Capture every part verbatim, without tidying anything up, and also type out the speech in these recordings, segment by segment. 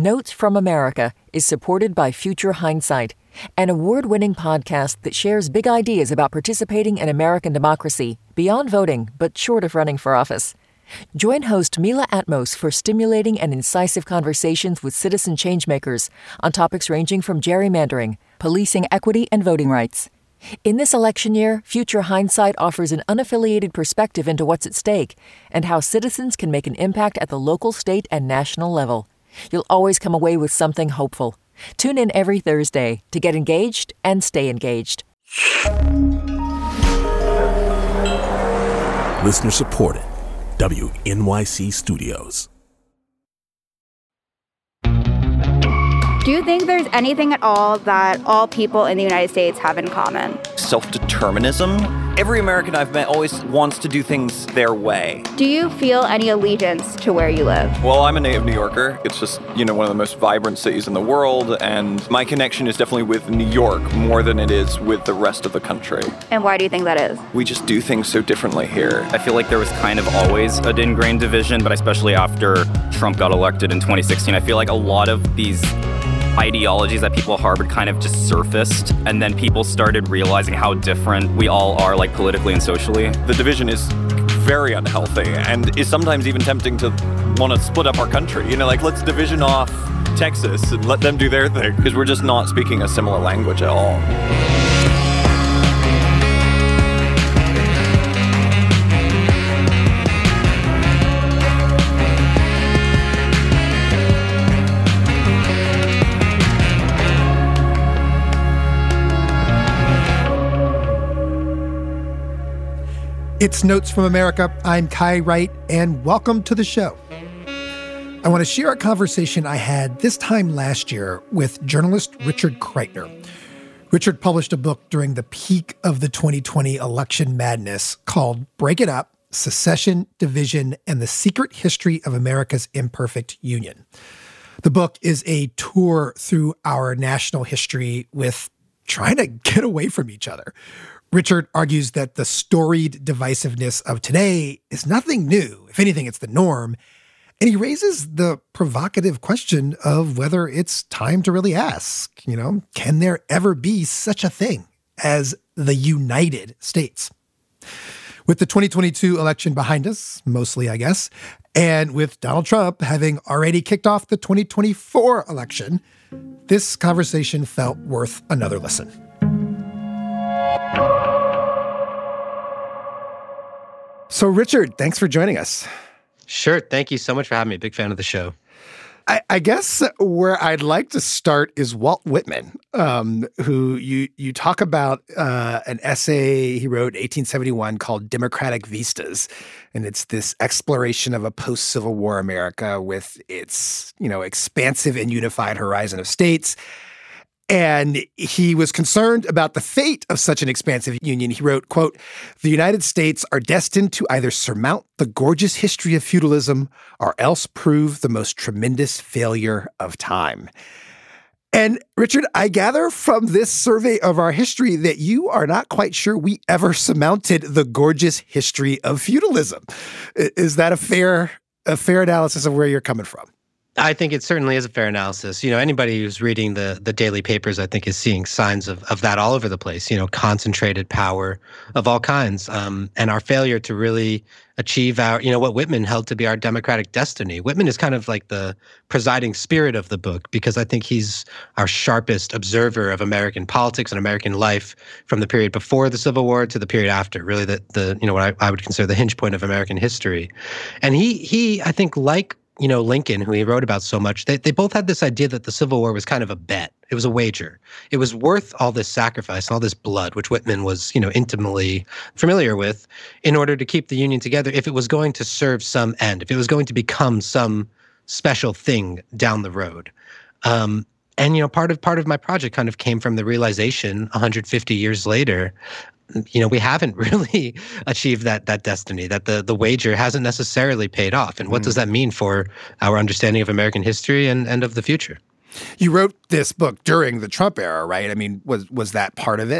Notes from America is supported by Future Hindsight, an award-winning podcast that shares big ideas about participating in American democracy beyond voting, but short of running for office. Join host Mila Atmos for stimulating and incisive conversations with citizen changemakers on topics ranging from gerrymandering, policing equity, and voting rights. In this election year, Future Hindsight offers an unaffiliated perspective into what's at stake and how citizens can make an impact at the local, state, and national level. You'll always come away with something hopeful. Tune in every Thursday to get engaged and stay engaged. Listener supported. W N Y C Studios. Do you think there's anything at all that all people in the United States have in common? Self-determinism. Every American I've met always wants to do things their way. Do you feel any allegiance to where you live? Well, I'm a native New Yorker. It's just, you know, one of the most vibrant cities in the world, and my connection is definitely with New York more than it is with the rest of the country. And why do you think that is? We just do things so differently here. I feel like there was kind of always an ingrained division, but especially after Trump got elected in twenty sixteen, I feel like a lot of these ideologies that people harbored kind of just surfaced, and then people started realizing how different we all are, like politically and socially. The division is very unhealthy and is sometimes even tempting to want to split up our country. You know, like, let's division off Texas and let them do their thing, because we're just not speaking a similar language at all. It's Notes from America. I'm Kai Wright, and welcome to the show. I want to share a conversation I had this time last year with journalist Richard Kreitner. Richard published a book during the peak of the twenty twenty election madness called Break It Up, Secession, Division, and the Secret History of America's Imperfect Union. The book is a tour through our national history with trying to get away from each other. Richard argues that the storied divisiveness of today is nothing new. If anything, it's the norm. And he raises the provocative question of whether it's time to really ask, you know, can there ever be such a thing as the United States? With the twenty twenty-two election behind us, mostly, I guess, and with Donald Trump having already kicked off the twenty twenty-four election, this conversation felt worth another listen. So, Richard, thanks for joining us. Sure. Thank you so much for having me. Big fan of the show. I, I guess where I'd like to start is Walt Whitman, um, who you you talk about uh, an essay he wrote in eighteen seventy-one called Democratic Vistas. And it's this exploration of a post-Civil War America with its, you know, expansive and unified horizon of states. And he was concerned about the fate of such an expansive union. He wrote, quote, "The United States are destined to either surmount the gorgeous history of feudalism or else prove the most tremendous failure of time." And Richard, I gather from this survey of our history that you are not quite sure we ever surmounted the gorgeous history of feudalism. Is that a fair, a fair analysis of where you're coming from? I think it certainly is a fair analysis. You know, anybody who's reading the the daily papers, I think, is seeing signs of, of that all over the place, you know, concentrated power of all kinds, um, and our failure to really achieve our, you know, what Whitman held to be our democratic destiny. Whitman is kind of like the presiding spirit of the book, because I think he's our sharpest observer of American politics and American life from the period before the Civil War to the period after, really the, the you know, what I, I would consider the hinge point of American history. And he, he I think, like, you know, Lincoln, who he wrote about so much, they, they both had this idea that the Civil War was kind of a bet. It was a wager. It was worth all this sacrifice and all this blood, which Whitman was, you know, intimately familiar with, in order to keep the Union together if it was going to serve some end, if it was going to become some special thing down the road. Um, and, you know, part of part of my project kind of came from the realization one hundred fifty years later, you know, we haven't really achieved that that destiny, that the, the wager hasn't necessarily paid off. And what mm. does that mean for our understanding of American history and, and of the future? You wrote this book during the Trump era, right? I mean, was was that part of it?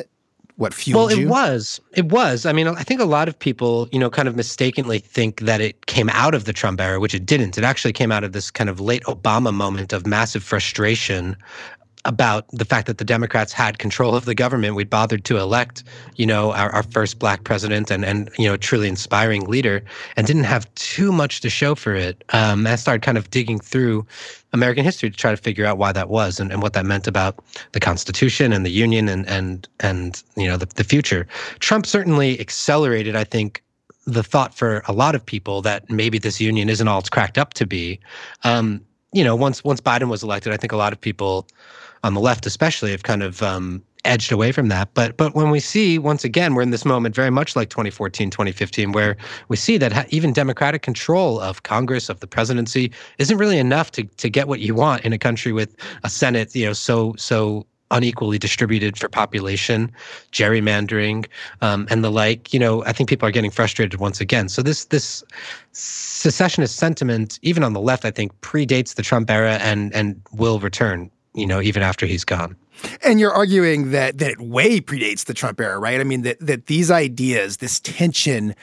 what fueled well, it you? was. It was. I mean, I think a lot of people, you know, kind of mistakenly think that it came out of the Trump era, which it didn't. It actually came out of this kind of late Obama moment of massive frustration about the fact that the Democrats had control of the government. We'd bothered to elect, you know, our, our first black president and, and, you know, truly inspiring leader, and didn't have too much to show for it. Um, I started kind of digging through American history to try to figure out why that was and, and what that meant about the Constitution and the Union and, and, and you know, the, the future. Trump certainly accelerated, I think, the thought for a lot of people that maybe this union isn't all it's cracked up to be. Um, you know, once once Biden was elected, I think a lot of people on the left especially have kind of um, edged away from that. But but when we see, once again, we're in this moment very much like twenty fourteen, twenty fifteen, where we see that ha- even Democratic control of Congress, of the presidency, isn't really enough to to get what you want in a country with a Senate, you know, so so unequally distributed for population, gerrymandering, um, and the like. You know, I think people are getting frustrated once again. So this this secessionist sentiment, even on the left, I think predates the Trump era and and will return, you know, even after he's gone. And you're arguing that that it way predates the Trump era, right? I mean, that that these ideas, this tension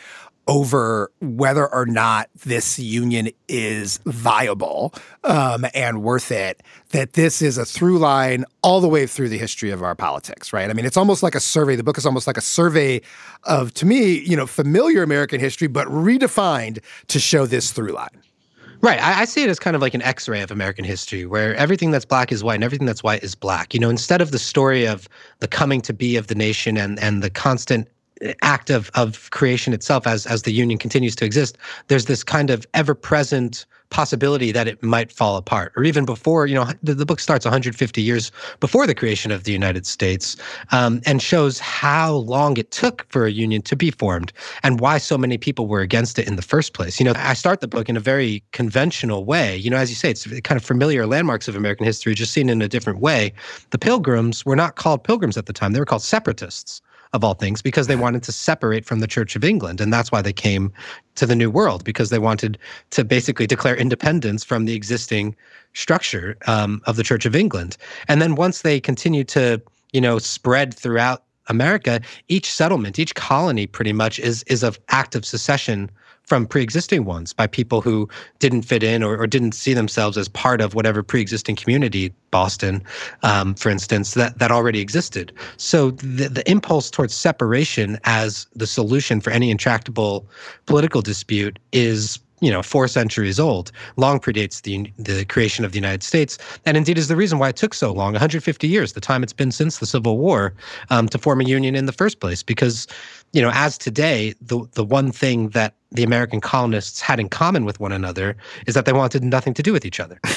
over whether or not this union is viable um, and worth it, that this is a through line all the way through the history of our politics, right? I mean, it's almost like a survey. The book is almost like a survey of, to me, you know, familiar American history, but redefined to show this through line. Right. I, I see it as kind of like an X-ray of American history, where everything that's black is white and everything that's white is black. You know, instead of the story of the coming to be of the nation and and the constant act of of creation itself as as the union continues to exist, there's this kind of ever-present possibility that it might fall apart, or even before, you know, the, the book starts one hundred fifty years before the creation of the United States, um, and shows how long it took for a union to be formed and why so many people were against it in the first place. You know, I start the book in a very conventional way. You know, as you say, it's kind of familiar landmarks of American history, just seen in a different way. The Pilgrims were not called Pilgrims at the time. They were called separatists, of all things, because they wanted to separate from the Church of England. And that's why they came to the New World, because they wanted to basically declare independence from the existing structure um, of the Church of England. And then once they continued to, you know, spread throughout America, each settlement, each colony pretty much is is an act of secession from pre-existing ones by people who didn't fit in or, or didn't see themselves as part of whatever pre-existing community, Boston, um, for instance, that, that already existed. So the, the impulse towards separation as the solution for any intractable political dispute is, you know, four centuries old, long predates the the creation of the United States, and indeed is the reason why it took so long, one hundred fifty years, the time it's been since the Civil War, um, to form a union in the first place. Because, you know, as today, the the one thing that the American colonists had in common with one another is that they wanted nothing to do with each other.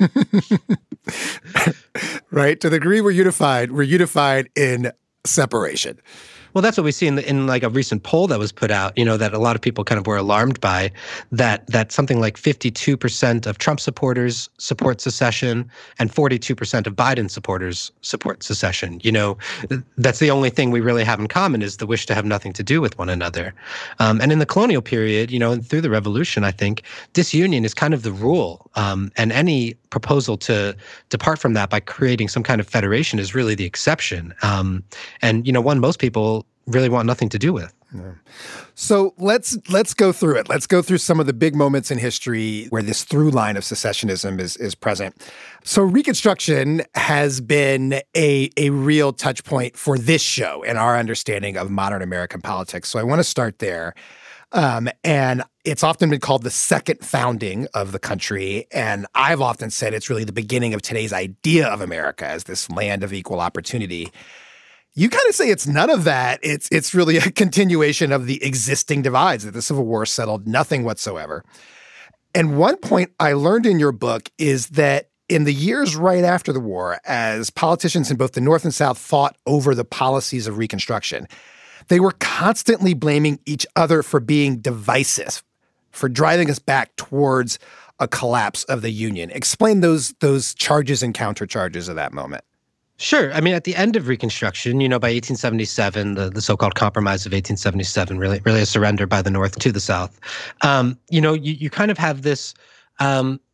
Right? To the degree we're unified, we're unified in separation. Well, that's what we see in the, in like a recent poll that was put out, you know, that a lot of people kind of were alarmed by, that that something like fifty-two percent of Trump supporters support secession and forty-two percent of Biden supporters support secession. You know, that's the only thing we really have in common is the wish to have nothing to do with one another. Um, and in the colonial period, you know, and through the revolution, I think disunion is kind of the rule. Um, and any proposal to depart from that by creating some kind of federation is really the exception. Um, and, you know, one most people really want nothing to do with. Yeah. So let's let's go through it. Let's go through some of the big moments in history where this through line of secessionism is is present. So Reconstruction has been a a real touch point for this show and our understanding of modern American politics. So I want to start there. Um, and it's often been called the second founding of the country. And I've often said it's really the beginning of today's idea of America as this land of equal opportunity. You kind of say it's none of that. It's it's really a continuation of the existing divides that the Civil War settled nothing whatsoever. And one point I learned in your book is that in the years right after the war, as politicians in both the North and South fought over the policies of Reconstruction, they were constantly blaming each other for being divisive, for driving us back towards a collapse of the Union. Explain those those charges and countercharges of that moment. Sure. I mean, at the end of Reconstruction, you know, by eighteen seventy-seven, the, the so-called Compromise of eighteen seventy-seven, really, really a surrender by the North to the South. Um, you know, you, you kind of have this um,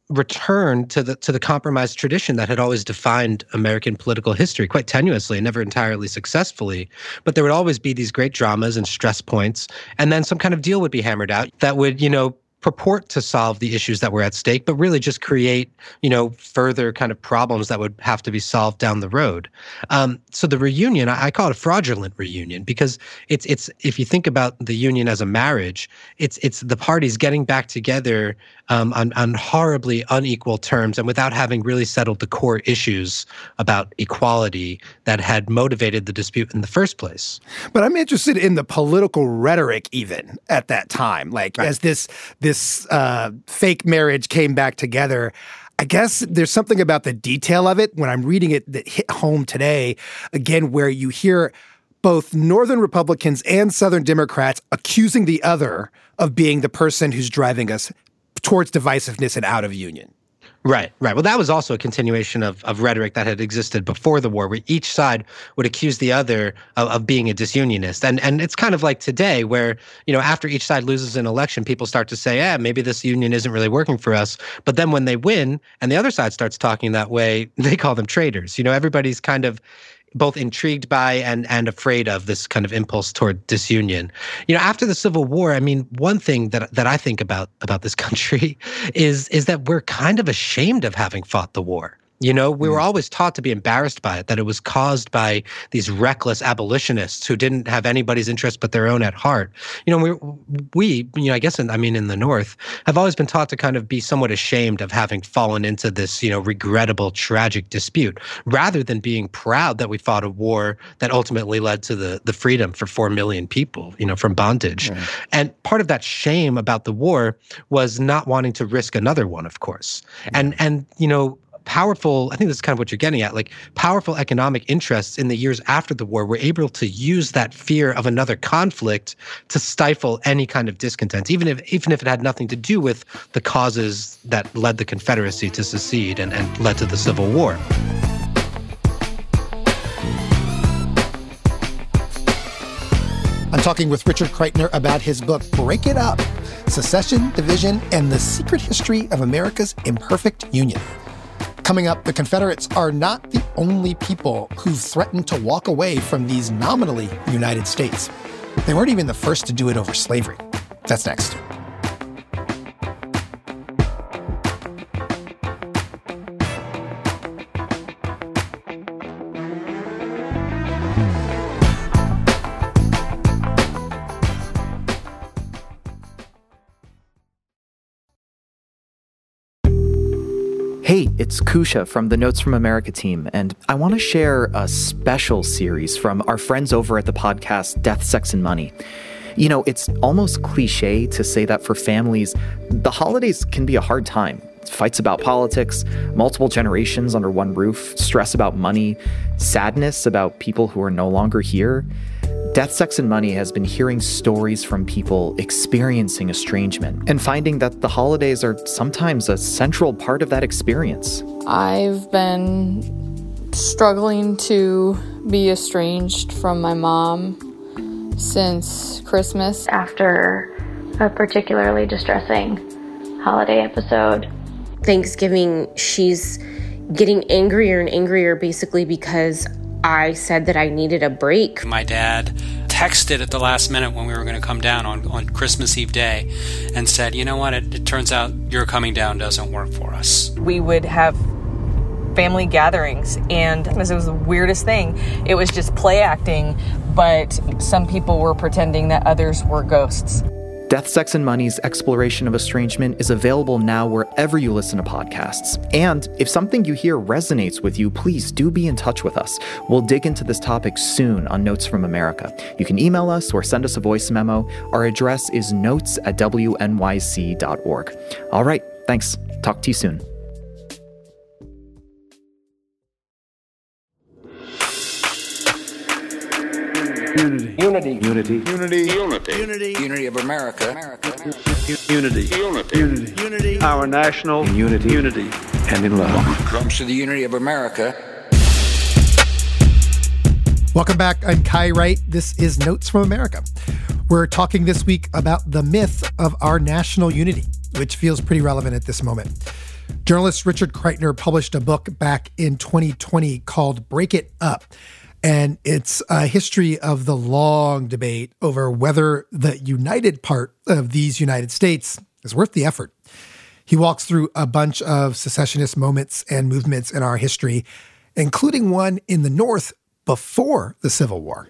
return to the to the compromise tradition that had always defined American political history, quite tenuously and never entirely successfully. But there would always be these great dramas and stress points, and then some kind of deal would be hammered out that would, you know, purport to solve the issues that were at stake, but really just create, you know, further kind of problems that would have to be solved down the road. Um, so the reunion, I, I call it a fraudulent reunion, because it's it's if you think about the union as a marriage, it's it's the parties getting back together um, on on horribly unequal terms and without having really settled the core issues about equality that had motivated the dispute in the first place. But I'm interested in the political rhetoric even at that time, like right. as this this uh, fake marriage came back together. I guess there's something about the detail of it when I'm reading it that hit home today, again, where you hear both Northern Republicans and Southern Democrats accusing the other of being the person who's driving us towards divisiveness and out of union. Right, right. Well, that was also a continuation of, of rhetoric that had existed before the war, where each side would accuse the other of, of being a disunionist. And and it's kind of like today, where, you know, after each side loses an election, people start to say, yeah, maybe this union isn't really working for us. But then when they win and the other side starts talking that way, they call them traitors. You know, everybody's kind of both intrigued by and and afraid of this kind of impulse toward disunion. You know, after the Civil War, I mean, one thing that that I think about about this country is is that we're kind of ashamed of having fought the war. You know, we were always taught to be embarrassed by it, that it was caused by these reckless abolitionists who didn't have anybody's interest but their own at heart. You know, we, we you know, I guess, in, I mean, in the North, have always been taught to kind of be somewhat ashamed of having fallen into this, you know, regrettable, tragic dispute, rather than being proud that we fought a war that ultimately led to the, the freedom for four million people, you know, from bondage. Right. And part of that shame about the war was not wanting to risk another one, of course. Yeah. And, and you know, powerful, I think this is kind of what you're getting at, like powerful economic interests in the years after the war were able to use that fear of another conflict to stifle any kind of discontent, even if even if it had nothing to do with the causes that led the Confederacy to secede and, and led to the Civil War. I'm talking with Richard Kreitner about his book, Break It Up, Secession, Division, and the Secret History of America's Imperfect Union. Coming up, the Confederates are not the only people who've threatened to walk away from these nominally United States. They weren't even the first to do it over slavery. That's next. Hey, it's Kusha from the Notes from America team, and I want to share a special series from our friends over at the podcast Death, Sex, and Money. You know, it's almost cliche to say that for families, the holidays can be a hard time. Fights about politics, multiple generations under one roof, stress about money, sadness about people who are no longer here. Death, Sex, and Money has been hearing stories from people experiencing estrangement and finding that the holidays are sometimes a central part of that experience. I've been struggling to be estranged from my mom since Christmas. After a particularly distressing holiday episode. Thanksgiving, she's getting angrier and angrier basically because I said that I needed a break. My dad texted at the last minute when we were going to come down on, on Christmas Eve day and said, you know what, it, it turns out your coming down doesn't work for us. We would have family gatherings, and it was the weirdest thing. It was just play acting, but some people were pretending that others were ghosts. Death, Sex, and Money's exploration of estrangement is available now wherever you listen to podcasts. And if something you hear resonates with you, please do be in touch with us. We'll dig into this topic soon on Notes from America. You can email us or send us a voice memo. Our address is notes at w n y c dot org. All right, thanks. Talk to you soon. Unity. Unity. Unity. Unity. Unity. Unity. Unity of America. America. Unity. Unity. Unity. Unity. Our national in unity. Unity. And in love. Comes to the unity of America. Welcome back. I'm Kai Wright. This is Notes from America. We're talking this week about the myth of our national unity, which feels pretty relevant at this moment. Journalist Richard Kreitner published a book back in twenty twenty called Break It Up. And it's a history of the long debate over whether the united part of these United States is worth the effort. He walks through a bunch of secessionist moments and movements in our history, including one in the North before the Civil War.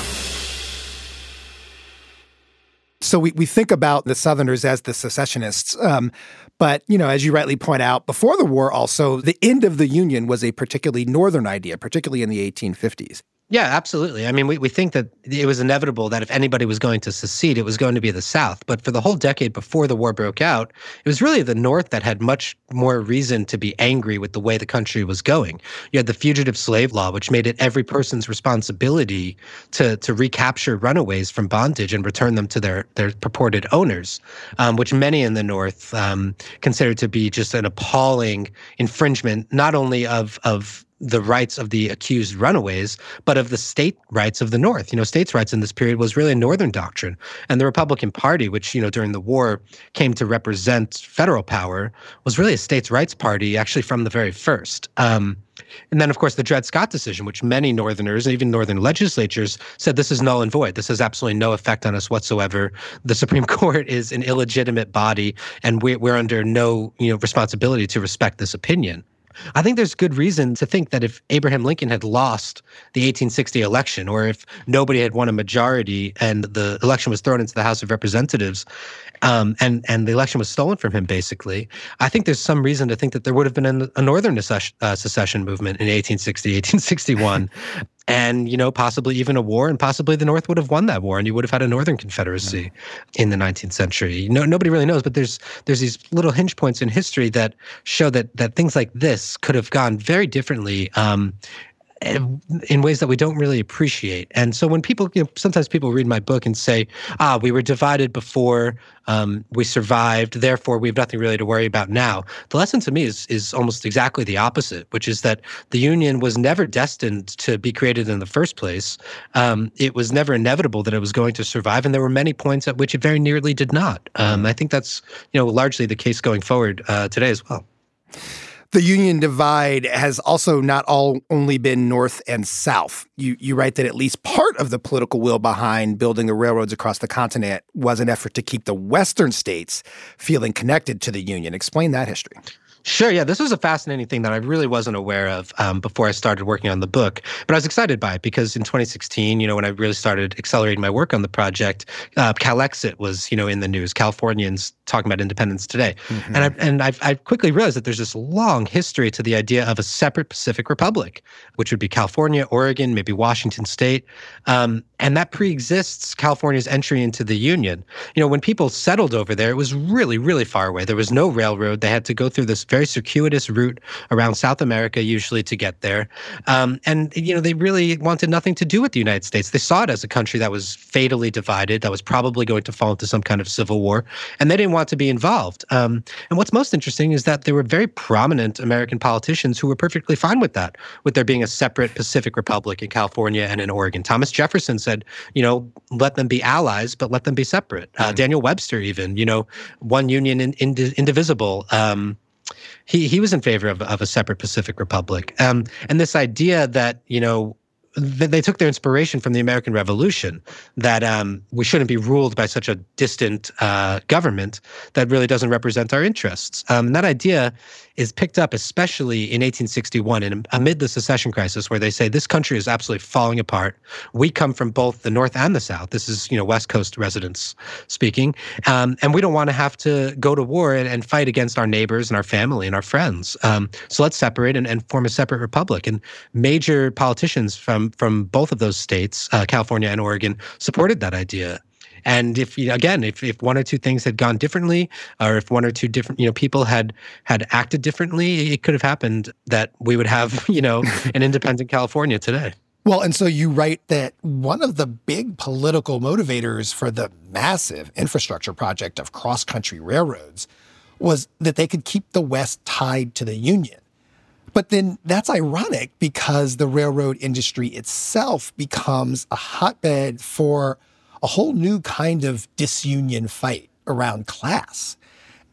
So we, we think about the Southerners as the secessionists. Um, but, you know, as you rightly point out, before the war also, the end of the Union was a particularly Northern idea, particularly in the eighteen fifties. Yeah, absolutely. I mean, we, we think that it was inevitable that if anybody was going to secede, it was going to be the South. But for the whole decade before the war broke out, it was really the North that had much more reason to be angry with the way the country was going. You had the Fugitive Slave Law, which made it every person's responsibility to to recapture runaways from bondage and return them to their, their purported owners, um, which many in the North um, considered to be just an appalling infringement, not only of of the rights of the accused runaways, but of the state rights of the North. You know, states' rights in this period was really a Northern doctrine. And the Republican Party, which, you know, during the war came to represent federal power, was really a states' rights party actually from the very first. Um, and then, of course, the Dred Scott decision, which many Northerners, even Northern legislatures, said this is null and void. This has absolutely no effect on us whatsoever. The Supreme Court is an illegitimate body, and we're, we're under no, you know, responsibility to respect this opinion. I think there's good reason to think that if Abraham Lincoln had lost the eighteen sixty election, or if nobody had won a majority and the election was thrown into the House of Representatives, um, and, and the election was stolen from him, basically, I think there's some reason to think that there would have been a, a Northern secession, uh, secession movement in eighteen sixty, eighteen sixty-one. And, you know, possibly even a war, and possibly the North would have won that war, and you would have had a Northern Confederacy mm-hmm. in the nineteenth century. No, nobody really knows, but there's there's these little hinge points in history that show that that things like this could have gone very differently um, in ways that we don't really appreciate. And so when people, you know, sometimes people read my book and say, ah, we were divided before, um, we survived, therefore we have nothing really to worry about now. The lesson to me is is almost exactly the opposite, which is that the Union was never destined to be created in the first place. Um, it was never inevitable that it was going to survive, and there were many points at which it very nearly did not. Um, I think that's, you know, largely the case going forward uh, today as well. The Union divide has also not all only been North and South. You you write that at least part of the political will behind building the railroads across the continent was an effort to keep the Western states feeling connected to the Union. Explain that history. Sure, yeah. This was a fascinating thing that I really wasn't aware of um, before I started working on the book. But I was excited by it because in twenty sixteen, you know, when I really started accelerating my work on the project, uh, Calexit was, you know, in the news. Californians talking about independence today. Mm-hmm. And, I, and I, I quickly realized that there's this long history to the idea of a separate Pacific Republic, which would be California, Oregon, maybe Washington State. Um, and that preexists California's entry into the Union. You know, when people settled over there, it was really, really far away. There was no railroad. They had to go through this very circuitous route around South America, usually, to get there. Um, and, you know, they really wanted nothing to do with the United States. They saw it as a country that was fatally divided, that was probably going to fall into some kind of civil war, and they didn't want to be involved. Um, and what's most interesting is that there were very prominent American politicians who were perfectly fine with that, with there being a separate Pacific Republic in California and in Oregon. Thomas Jefferson said, you know, let them be allies, but let them be separate. Uh, mm-hmm. Daniel Webster even, you know, one union in, in, indivisible. Um, He he was in favor of, of a separate Pacific Republic. Um, and this idea that, you know, th- they took their inspiration from the American Revolution, that um, we shouldn't be ruled by such a distant uh, government that really doesn't represent our interests. Um, and that idea is picked up especially in eighteen sixty-one, in, amid the secession crisis, where they say this country is absolutely falling apart. We come from both the North and the South. This is, you know, West Coast residents speaking. Um, and we don't want to have to go to war and, and fight against our neighbors and our family and our friends. Um, so let's separate and, and form a separate republic. And major politicians from, from both of those states, uh, California and Oregon, supported that idea. And if, you know, again, if, if one or two things had gone differently, or if one or two different, you know, people had had acted differently, it could have happened that we would have, you know, an independent California today. Well, and so you write that one of the big political motivators for the massive infrastructure project of cross-country railroads was that they could keep the West tied to the Union. But then that's ironic because the railroad industry itself becomes a hotbed for a whole new kind of disunion fight around class.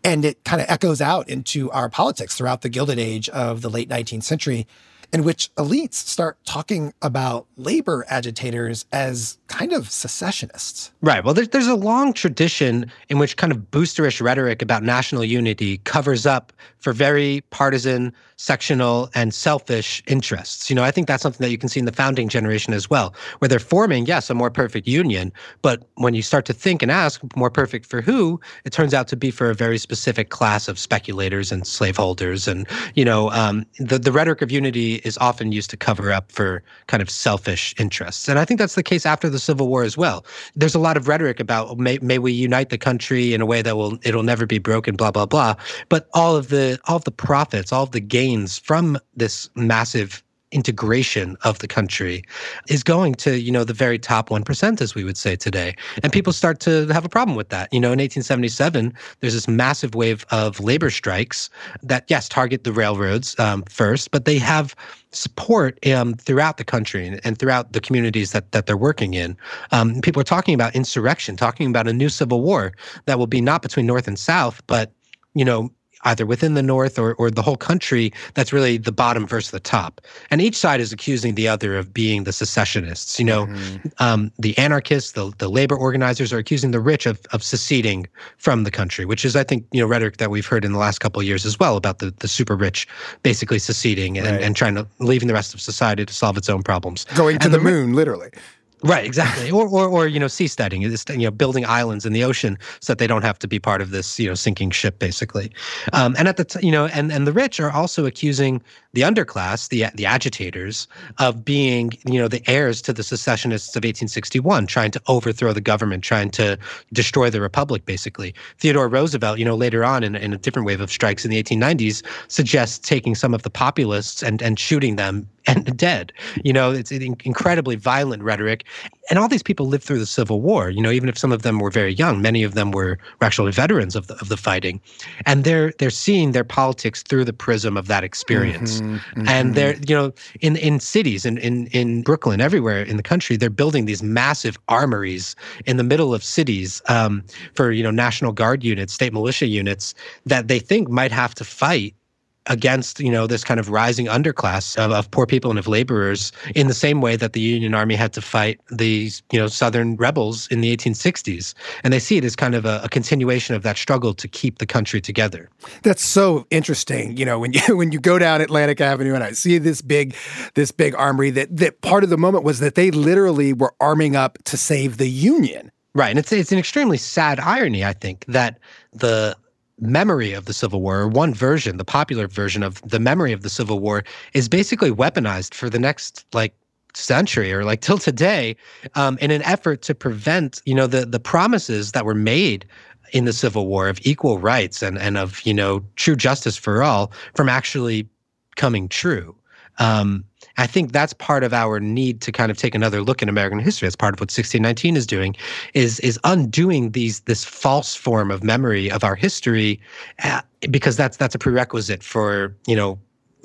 And it kind of echoes out into our politics throughout the Gilded Age of the late nineteenth century, in which elites start talking about labor agitators as kind of secessionists. Right. Well, there's, there's a long tradition in which kind of boosterish rhetoric about national unity covers up for very partisan, sectional, and selfish interests. You know, I think that's something that you can see in the founding generation as well, where they're forming, yes, a more perfect union, but when you start to think and ask, more perfect for who, it turns out to be for a very specific class of speculators and slaveholders. And, you know, um, the, the rhetoric of unity is often used to cover up for kind of selfish interests. And I think that's the case after the Civil War as well. There's a lot of rhetoric about may, may we unite the country in a way that will it'll never be broken, blah, blah, blah. But all of the all of the profits, all of the gains from this massive integration of the country is going to, you know, the very top one percent, as we would say today. And people start to have a problem with that. You know, in eighteen seventy-seven, there's this massive wave of labor strikes that, yes, target the railroads um, first, but they have support um, throughout the country and, and throughout the communities that, that they're working in. Um, people are talking about insurrection, talking about a new civil war that will be not between North and South, but, you know, either within the North or, or the whole country, that's really the bottom versus the top. And each side is accusing the other of being the secessionists. You know, mm-hmm. um, the anarchists, the, the labor organizers are accusing the rich of, of seceding from the country, which is, I think, you know, rhetoric that we've heard in the last couple of years as well about the, the super rich basically seceding and, right. and trying to, leaving the rest of society to solve its own problems. Going to and the, the moon, literally. Right, exactly. Or, or, or, you know, seasteading, you know, building islands in the ocean so that they don't have to be part of this, you know, sinking ship, basically. Um, and at the, t- you know, and, and the rich are also accusing the underclass, the the agitators, of being, you know, the heirs to the secessionists of eighteen sixty-one, trying to overthrow the government, trying to destroy the republic, basically. Theodore Roosevelt, you know, later on in, in a different wave of strikes in the eighteen nineties, suggests taking some of the populists and, and shooting them and dead. You know, it's an incredibly violent rhetoric. And all these people lived through the Civil War, you know, even if some of them were very young, many of them were, were actually veterans of the, of the fighting. And they're they're seeing their politics through the prism of that experience. Mm-hmm, mm-hmm. And they're, you know, in, in cities, in, in, in Brooklyn, everywhere in the country, they're building these massive armories in the middle of cities um, for, you know, National Guard units, state militia units that they think might have to fight against, you know, this kind of rising underclass of, of poor people and of laborers in the same way that the Union Army had to fight the, you know, Southern rebels in the eighteen sixties. And they see it as kind of a, a continuation of that struggle to keep the country together. That's so interesting. You know, when you when you go down Atlantic Avenue and I see this big this big armory, that that part of the moment was that they literally were arming up to save the Union. Right. And it's it's an extremely sad irony, I think, that the memory of the Civil War, or one version, the popular version of the memory of the Civil War, is basically weaponized for the next, like, century or like till today um, in an effort to prevent, you know, the the promises that were made in the Civil War of equal rights and, and of, you know, true justice for all from actually coming true. Um, I think that's part of our need to kind of take another look at American history. That's part of what sixteen nineteen is doing, is is undoing these this false form of memory of our history, uh, because that's that's a prerequisite for, you know,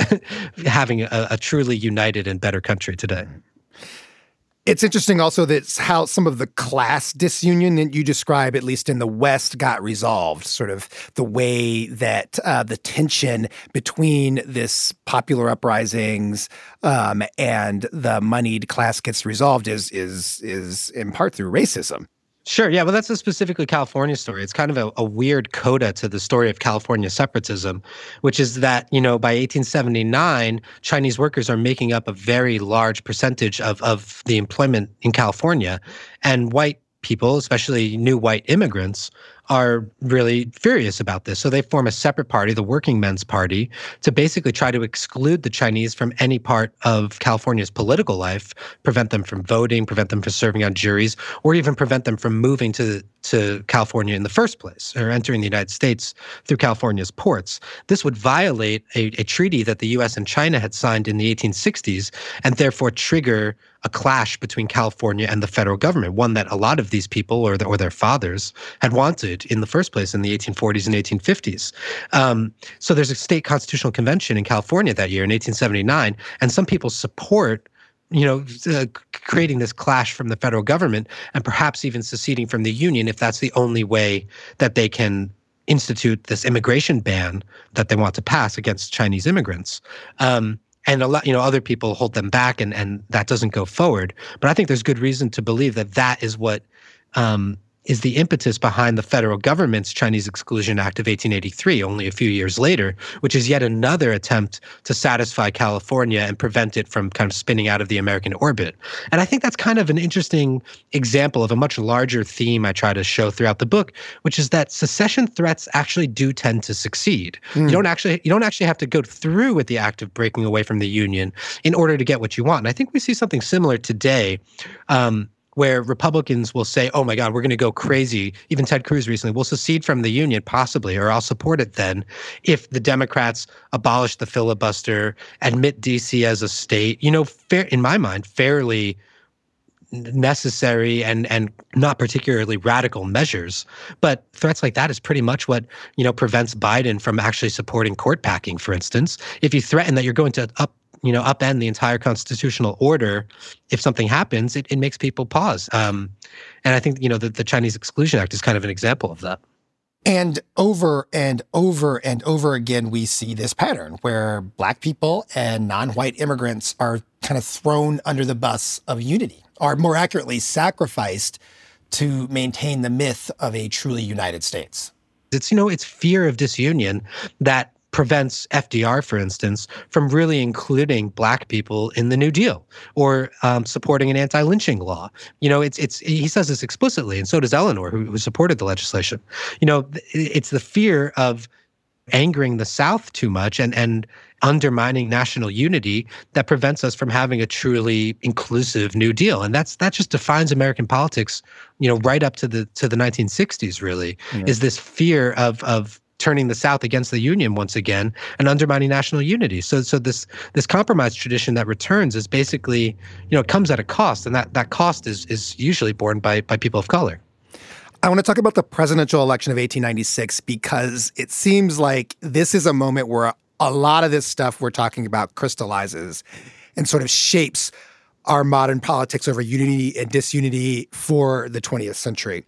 having a, a truly united and better country today. It's interesting also that how some of the class disunion that you describe, at least in the West, got resolved. Sort of the way that uh, the tension between this popular uprisings um, and the moneyed class gets resolved is is is in part through racism. Sure. Yeah. Well, that's a specifically California story. It's kind of a, a weird coda to the story of California separatism, which is that, you know, by eighteen seventy-nine, Chinese workers are making up a very large percentage of, of the employment in California. And white people, especially new white immigrants, are really furious about this. So they form a separate party, the Working Men's Party, to basically try to exclude the Chinese from any part of California's political life, prevent them from voting, prevent them from serving on juries, or even prevent them from moving to to California in the first place, or entering the United States through California's ports. This would violate a, a treaty that the U S and China had signed in the eighteen sixties, and therefore trigger a clash between California and the federal government, one that a lot of these people or, the, or their fathers had wanted in the first place in the eighteen forties and eighteen fifties. Um, so there's a state constitutional convention in California that year in eighteen seventy-nine, and some people support, you know, uh, creating this clash from the federal government and perhaps even seceding from the Union if that's the only way that they can institute this immigration ban that they want to pass against Chinese immigrants. Um, and a lot, you know, other people hold them back, and, and that doesn't go forward. But I think there's good reason to believe that that is what um, is the impetus behind the federal government's Chinese Exclusion Act of eighteen eighty-three, only a few years later, which is yet another attempt to satisfy California and prevent it from kind of spinning out of the American orbit. And I think that's kind of an interesting example of a much larger theme I try to show throughout the book, which is that secession threats actually do tend to succeed. Mm. You don't actually you don't actually have to go through with the act of breaking away from the Union in order to get what you want. And I think we see something similar today. Um, where Republicans will say, oh my God, we're going to go crazy. Even Ted Cruz recently will secede from the Union, possibly, or I'll support it then, if the Democrats abolish the filibuster, admit D C as a state. You know, fair, in my mind, fairly necessary and and not particularly radical measures. But threats like that is pretty much what, you know, prevents Biden from actually supporting court packing, for instance. If you threaten that you're going to up you know, upend the entire constitutional order, if something happens, it, it makes people pause. Um, and I think, you know, the, the Chinese Exclusion Act is kind of an example of that. And over and over and over again, we see this pattern where Black people and non-white immigrants are kind of thrown under the bus of unity, or more accurately, sacrificed to maintain the myth of a truly united States. It's, you know, it's fear of disunion that prevents F D R, for instance, from really including Black people in the New Deal or um, supporting an anti-lynching law. You know, it's it's he says this explicitly, and so does Eleanor, who, who supported the legislation. You know, it's the fear of angering the South too much and and undermining national unity that prevents us from having a truly inclusive New Deal. And that's that just defines American politics, you know, right up to the to the nineteen sixties, really, mm-hmm. is this fear of of turning the South against the Union once again and undermining national unity. So so this this compromise tradition that returns is basically, you know, it comes at a cost, and that, that cost is is usually borne by by people of color. I want to talk about the presidential election of eighteen ninety-six because it seems like this is a moment where a lot of this stuff we're talking about crystallizes and sort of shapes our modern politics over unity and disunity for the twentieth century.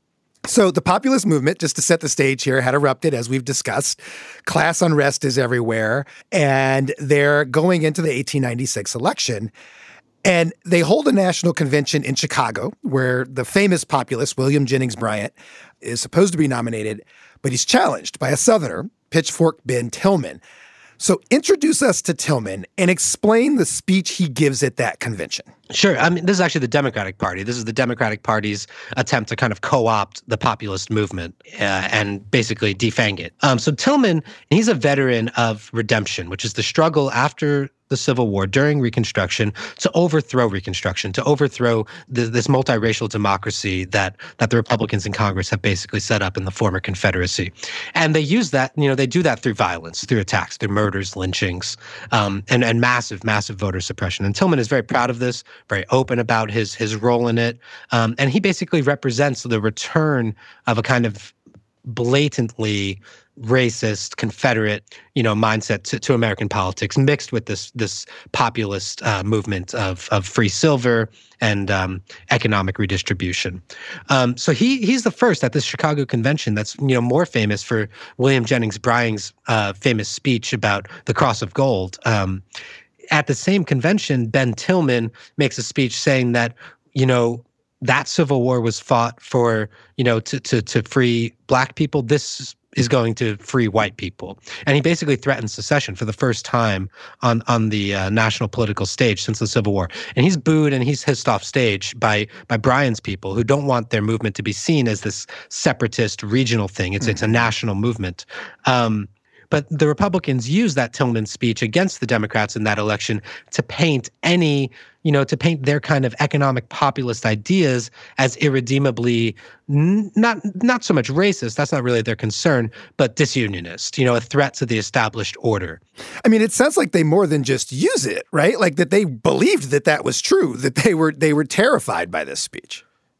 So the populist movement, just to set the stage here, had erupted, as we've discussed. Class unrest is everywhere, and they're going into the eighteen ninety-six election. And they hold a national convention in Chicago where the famous populist, William Jennings Bryan, is supposed to be nominated, but he's challenged by a Southerner, Pitchfork Ben Tillman. So introduce us to Tillman and explain the speech he gives at that convention. Sure. I mean, this is actually the Democratic Party. This is the Democratic Party's attempt to kind of co-opt the populist movement uh, and basically defang it. Um, so Tillman, he's a veteran of redemption, which is the struggle after the Civil War, during Reconstruction, to overthrow Reconstruction, to overthrow the, this multiracial democracy that that the Republicans in Congress have basically set up in the former Confederacy. And they use that, you know, they do that through violence, through attacks, through murders, lynchings, um, and, and massive, massive voter suppression. And Tillman is very proud of this, very open about his, his role in it. Um, and he basically represents the return of a kind of blatantly racist, Confederate, you know, mindset to, to American politics, mixed with this this populist uh, movement of of free silver and um, economic redistribution. Um, so he he's the first at this Chicago convention that's, you know, more famous for William Jennings Bryan's uh, famous speech about the Cross of Gold. Um, at the same convention, Ben Tillman makes a speech saying that, you know, that Civil War was fought for, you know, to to to free Black people. This is going to free white people. And he basically threatens secession for the first time on on the uh, national political stage since the Civil War. And he's booed and he's hissed off stage by by Bryan's people, who don't want their movement to be seen as this separatist regional thing. It's mm-hmm. it's a national movement. Um, But the Republicans use that Tillman speech against the Democrats in that election to paint any, you know, to paint their kind of economic populist ideas as irredeemably n- not not so much racist, that's not really their concern, but disunionist, you know, a threat to the established order. I mean, it sounds like they more than just use it, right? Like that they believed that that was true, that they were they were terrified by this speech.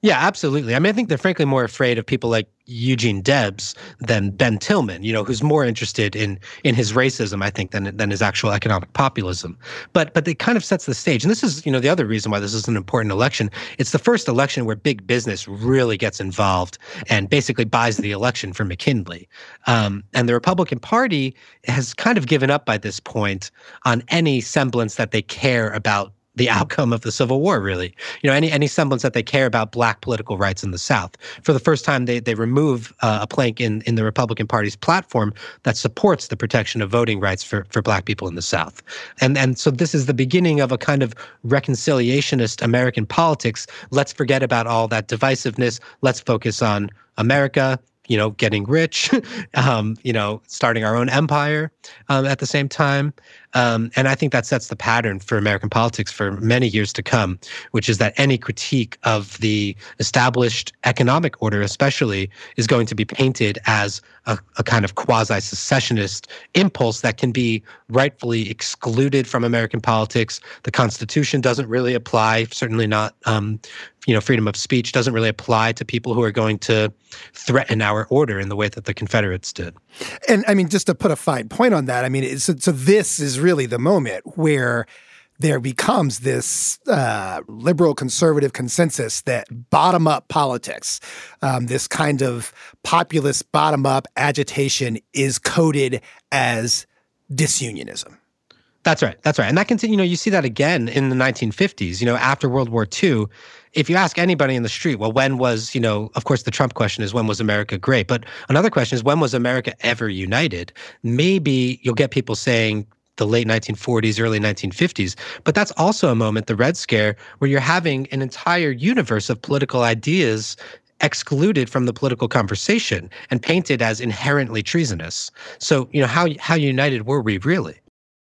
Yeah, absolutely. I mean, I think they're frankly more afraid of people like Eugene Debs than Ben Tillman, you know, who's more interested in in his racism, I think, than than his actual economic populism. But but it kind of sets the stage. And this is, you know, the other reason why this is an important election. It's the first election where big business really gets involved and basically buys the election for McKinley. Um, and the Republican Party has kind of given up by this point on any semblance that they care about the outcome of the Civil War, really. You know, any any semblance that they care about black political rights in the South. For the first time, they they remove uh, a plank in, in the Republican Party's platform that supports the protection of voting rights for, for black people in the South. And and so this is the beginning of a kind of reconciliationist American politics. Let's forget about all that divisiveness. Let's focus on America, you know, getting rich, um, you know, starting our own empire um, at the same time. Um, and I think that sets the pattern for American politics for many years to come, which is that any critique of the established economic order especially is going to be painted as a, a kind of quasi-secessionist impulse that can be rightfully excluded from American politics. The Constitution doesn't really apply, certainly not, um, you know, freedom of speech doesn't really apply to people who are going to threaten our order in the way that the Confederates did. And I mean, just to put a fine point on that, I mean, it's, so, so this is really the moment where there becomes this uh, liberal conservative consensus that bottom-up politics, um, this kind of populist bottom-up agitation is coded as disunionism. That's right. That's right. And that continue, you know, you see that again in the nineteen fifties, you know, after World War Two. If you ask anybody in the street, well, when was, you know, of course, the Trump question is when was America great? But another question is when was America ever united? Maybe you'll get people saying the late nineteen forties, early nineteen fifties. But that's also a moment, the Red Scare, where you're having an entire universe of political ideas excluded from the political conversation and painted as inherently treasonous. So, you know, how how united were we really?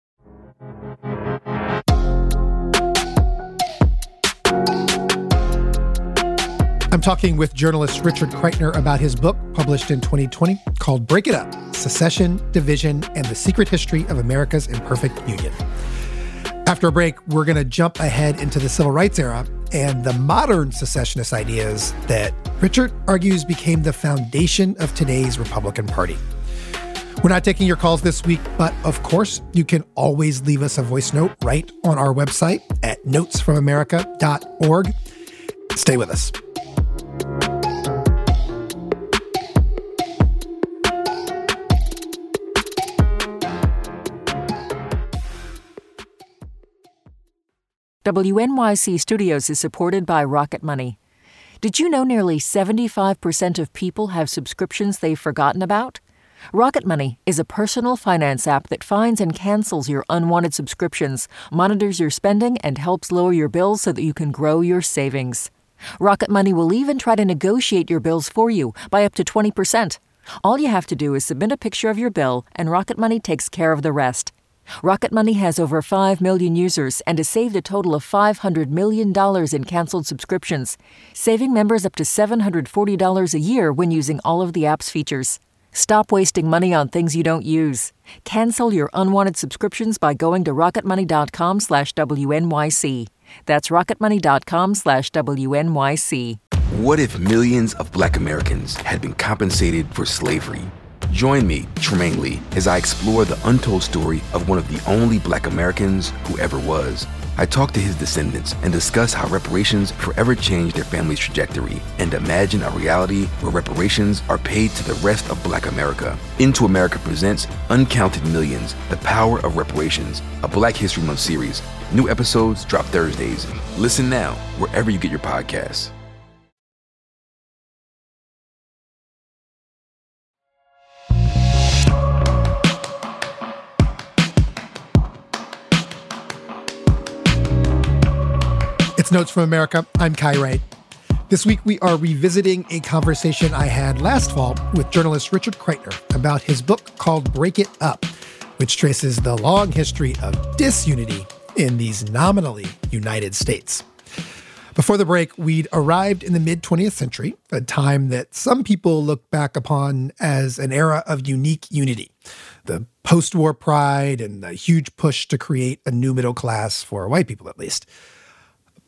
I'm talking with journalist Richard Kreitner about his book, published in twenty twenty, called Break It Up, Secession, Division, and the Secret History of America's Imperfect Union. After a break, we're going to jump ahead into the Civil Rights era and the modern secessionist ideas that Richard argues became the foundation of today's Republican Party. We're not taking your calls this week, but of course, you can always leave us a voice note right on our website at notes from america dot org. Stay with us. W N Y C Studios is supported by Rocket Money. Did you know nearly seventy-five percent of people have subscriptions they've forgotten about? Rocket Money is a personal finance app that finds and cancels your unwanted subscriptions, monitors your spending, and helps lower your bills so that you can grow your savings. Rocket Money will even try to negotiate your bills for you by up to twenty percent. All you have to do is submit a picture of your bill, and Rocket Money takes care of the rest. Rocket Money has over five million users and has saved a total of five hundred million dollars in canceled subscriptions, saving members up to seven hundred forty dollars a year when using all of the app's features. Stop wasting money on things you don't use. Cancel your unwanted subscriptions by going to rocketmoney.com slash WNYC. That's rocketmoney.com slash WNYC. What if millions of Black Americans had been compensated for slavery? Join me, Tremaine Lee, as I explore the untold story of one of the only Black Americans who ever was. I talk to his descendants and discuss how reparations forever changed their family's trajectory and imagine a reality where reparations are paid to the rest of Black America. Into America presents Uncounted Millions, The Power of Reparations, a Black History Month series. New episodes drop Thursdays. Listen now wherever you get your podcasts. It's Notes from America. I'm Kai Wright. This week, we are revisiting a conversation I had last fall with journalist Richard Kreitner about his book called Break It Up, which traces the long history of disunity in these nominally united states. Before the break, we'd arrived in the mid-twentieth century, a time that some people look back upon as an era of unique unity. The post-war pride and the huge push to create a new middle class, for white people at least.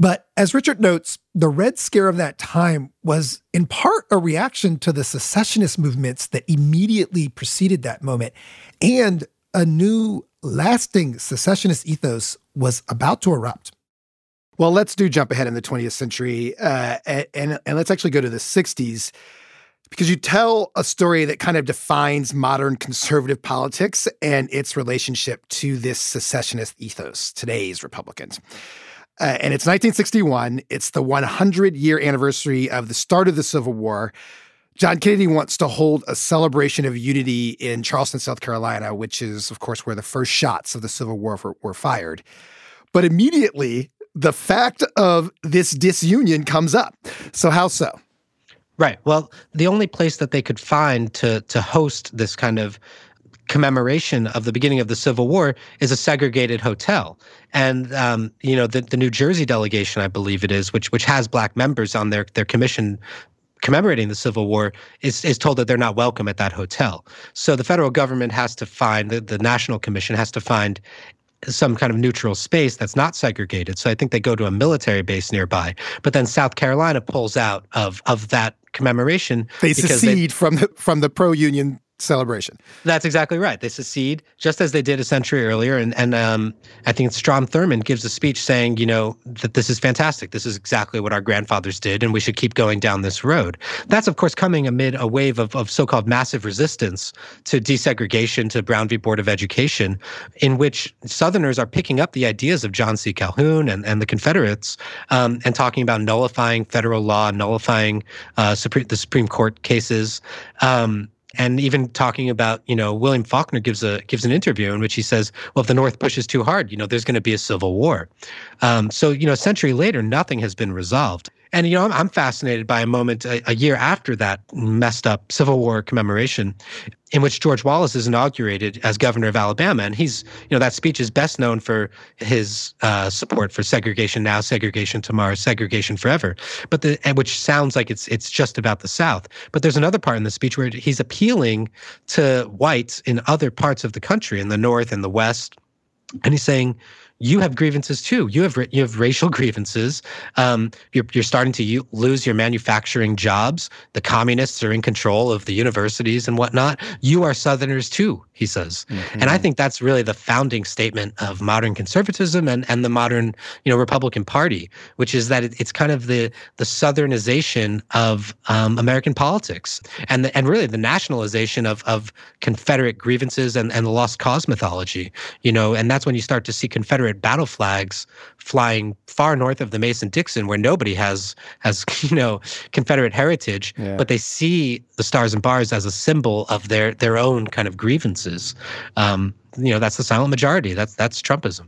But as Richard notes, the Red Scare of that time was in part a reaction to the secessionist movements that immediately preceded that moment. And a new, lasting secessionist ethos was about to erupt. Well, let's do jump ahead in the twentieth century, uh, and, and let's actually go to the sixties, because you tell a story that kind of defines modern conservative politics and its relationship to this secessionist ethos, today's Republicans. Uh, and it's nineteen sixty-one. It's the hundred-year anniversary of the start of the Civil War. John Kennedy wants to hold a celebration of unity in Charleston, South Carolina, which is, of course, where the first shots of the Civil War were, were fired. But immediately, the fact of this disunion comes up. So how so? Right. Well, the only place that they could find to to host this kind of commemoration of the beginning of the Civil War is a segregated hotel. And, um, you know, the, the New Jersey delegation, I believe it is, which which has black members on their, their commission commemorating the Civil War, is, is told that they're not welcome at that hotel. So the federal government has to find, the, the National Commission has to find some kind of neutral space that's not segregated. So I think they go to a military base nearby. But then South Carolina pulls out of of that commemoration. They secede they, from the from the pro-union celebration. That's exactly right. They secede, just as they did a century earlier. And, and um, I think Strom Thurmond gives a speech saying, you know, that this is fantastic. This is exactly what our grandfathers did, and we should keep going down this road. That's, of course, coming amid a wave of, of so-called massive resistance to desegregation, to Brown v. Board of Education, in which Southerners are picking up the ideas of John C. Calhoun and, and the Confederates um, and talking about nullifying federal law, nullifying uh, Supreme, the Supreme Court cases, um, and even talking about, you know, William Faulkner gives a gives an interview in which he says, well, if the North pushes too hard, you know, there's going to be a civil war. Um, so, you know, a century later, nothing has been resolved. And, you know, I'm, I'm fascinated by a moment a, a year after that messed up Civil War commemoration in which George Wallace is inaugurated as governor of Alabama. And he's, you know, that speech is best known for his uh, support for segregation now, segregation tomorrow, segregation forever. But the, which sounds like it's it's just about the South. But there's another part in the speech where he's appealing to whites in other parts of the country, in the North and the West. And he's saying, you have grievances too. You have you have racial grievances. Um, you're you're starting to u- lose your manufacturing jobs. The communists are in control of the universities and whatnot. You are Southerners too, he says. Mm-hmm. And I think that's really the founding statement of modern conservatism and, and the modern, you know, Republican Party, which is that it, it's kind of the the Southernization of um, American politics, and the, and really the nationalization of of Confederate grievances and, and the lost cause mythology. You know, and that's when you start to see Confederate battle flags flying far north of the Mason-Dixon, where nobody has has you know Confederate heritage, yeah. but they see the Stars and Bars as a symbol of their their own kind of grievances. Um, you know, that's the silent majority. That's that's Trumpism.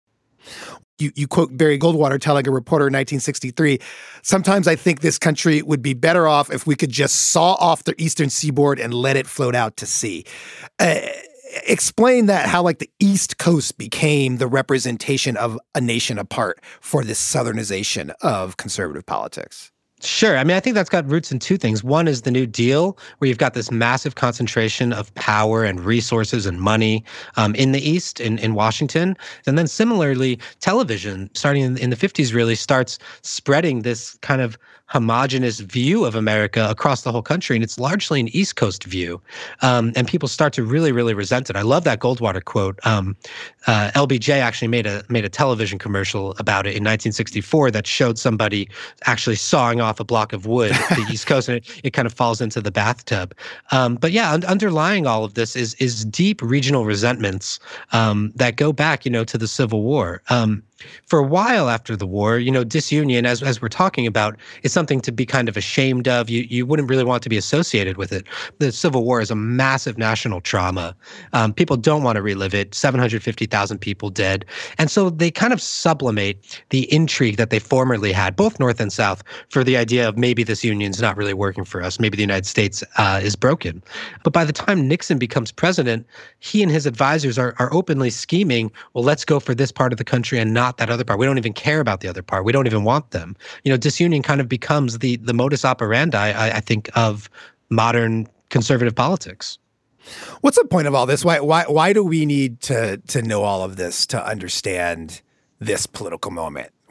You you quote Barry Goldwater telling a reporter in nineteen sixty-three, sometimes I think this country would be better off if we could just saw off the eastern seaboard and let it float out to sea. Uh, Explain that, how like the East Coast became the representation of a nation apart for this Southernization of conservative politics. Sure. I mean, I think that's got roots in two things. One is the New Deal, where you've got this massive concentration of power and resources and money um, in the East, in, in Washington. And then similarly, television, starting in, in the fifties, really starts spreading this kind of homogenous view of America across the whole country. And it's largely an East Coast view. Um, and people start to really, really resent it. I love that Goldwater quote. Um, uh, L B J actually made a made a television commercial about it in nineteen sixty-four that showed somebody actually sawing off a block of wood at the East Coast, and it, it kind of falls into the bathtub. Um, but yeah, un- underlying all of this is is deep regional resentments um, that go back, you know, to the Civil War. Um, For a while after the war, you know, disunion, as as we're talking about, is something to be kind of ashamed of. You you wouldn't really want to be associated with it. The Civil War is a massive national trauma. Um, people don't want to relive it. seven hundred fifty thousand people dead. And so they kind of sublimate the intrigue that they formerly had, both North and South, for the idea of maybe this union's not really working for us. Maybe the United States uh, is broken. But by the time Nixon becomes president, he and his advisors are, are openly scheming, well, let's go for this part of the country and not that other part. We don't even care about the other part. We don't even want them. You know, disunion kind of becomes the the modus operandi, I, I think, of modern conservative politics. What's the point of all this? Why why why do we need to to know all of this to understand this political moment?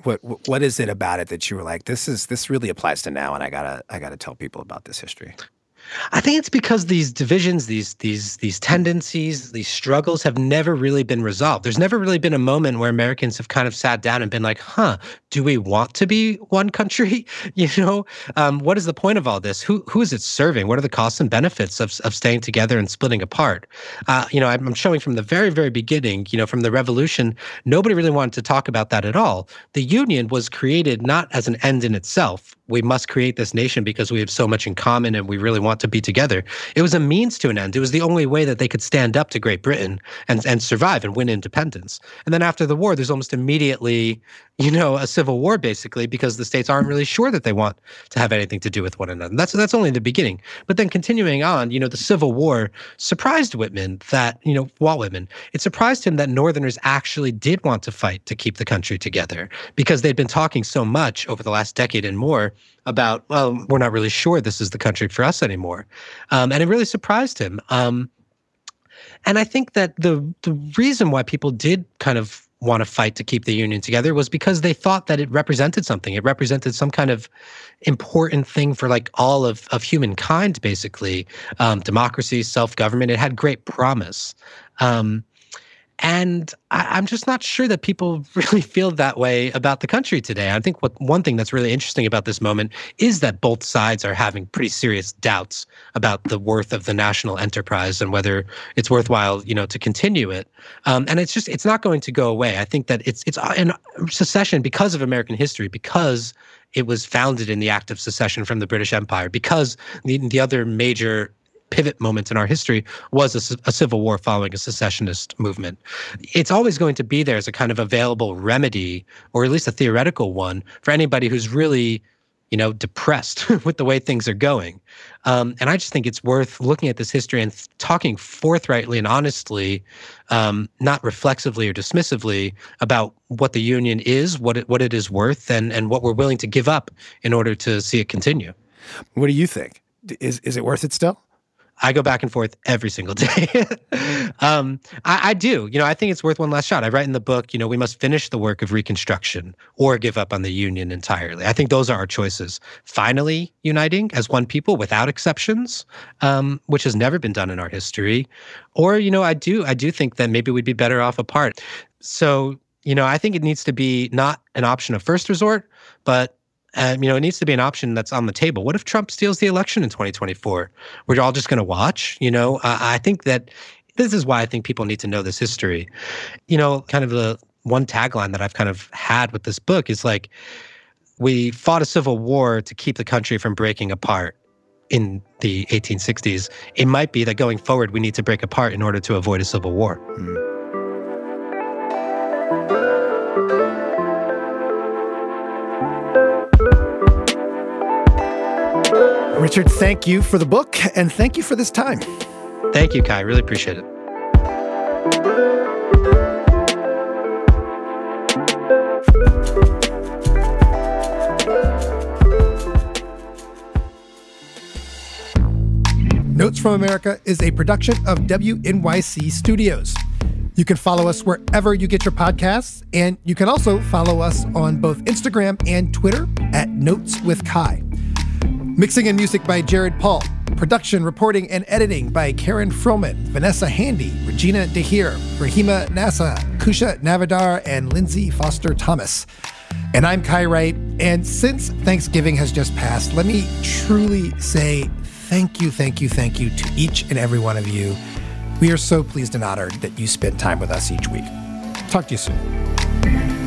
What what is it about it that you were like, this is this really applies to now, and I gotta I gotta tell people about this history? I think it's because these divisions, these these these tendencies, these struggles have never really been resolved. There's never really been a moment where Americans have kind of sat down and been like, huh, do we want to be one country? You know, um, what is the point of all this? Who who is it serving? What are the costs and benefits of of staying together and splitting apart? Uh, you know, I'm showing from the very, very beginning, you know, from the revolution, nobody really wanted to talk about that at all. The Union was created not as an end in itself. We must create this nation because we have so much in common and we really want to be together. It was a means to an end. It was the only way that they could stand up to Great Britain and, and survive and win independence. And then after the war, there's almost immediately, you know, a civil war basically because the states aren't really sure that they want to have anything to do with one another. And that's that's only the beginning. But then continuing on, you know, the Civil War surprised Whitman that, you know, Walt Whitman, it surprised him that Northerners actually did want to fight to keep the country together because they'd been talking so much over the last decade and more about, well, we're not really sure this is the country for us anymore. Um, and it really surprised him. Um, and I think that the the reason why people did kind of want to fight to keep the Union together was because they thought that it represented something. It represented some kind of important thing for like all of, of humankind, basically. Um, democracy, self-government, it had great promise. Um, And I, I'm just not sure that people really feel that way about the country today. I think what one thing that's really interesting about this moment is that both sides are having pretty serious doubts about the worth of the national enterprise and whether it's worthwhile, you know, to continue it. Um, and it's just it's not going to go away. I think that it's it's in secession because of American history, because it was founded in the act of secession from the British Empire, because the the other major pivot moment in our history was a, a civil war following a secessionist movement. It's always going to be there as a kind of available remedy, or at least a theoretical one, for anybody who's really, you know, depressed with the way things are going. Um, and I just think it's worth looking at this history and th- talking forthrightly and honestly, um, not reflexively or dismissively, about what the Union is, what it, what it is worth, and and what we're willing to give up in order to see it continue. What do you think? Is is it worth it still? I go back and forth every single day. um, I, I do. You know, I think it's worth one last shot. I write in the book, you know, we must finish the work of Reconstruction or give up on the Union entirely. I think those are our choices. Finally uniting as one people without exceptions, um, which has never been done in our history. Or, you know, I do, I do think that maybe we'd be better off apart. So, you know, I think it needs to be not an option of first resort, but Um, you know, it needs to be an option that's on the table. What if Trump steals the election in twenty twenty-four? We're all just going to watch, you know? Uh, I think that this is why I think people need to know this history. You know, kind of the one tagline that I've kind of had with this book is like, we fought a civil war to keep the country from breaking apart in the eighteen sixties. It might be that going forward, we need to break apart in order to avoid a civil war. Mm. Richard, thank you for the book, and thank you for this time. Thank you, Kai. I really appreciate it. Notes from America is a production of W N Y C Studios. You can follow us wherever you get your podcasts, and you can also follow us on both Instagram and Twitter at Notes with Kai. Mixing and music by Jared Paul. Production, reporting, and editing by Karen Froman, Vanessa Handy, Regina DeHeer, Rahima Nassa, Kusha Navadar, and Lindsay Foster Thomas. And I'm Kai Wright. And since Thanksgiving has just passed, let me truly say thank you, thank you, thank you to each and every one of you. We are so pleased and honored that you spend time with us each week. Talk to you soon.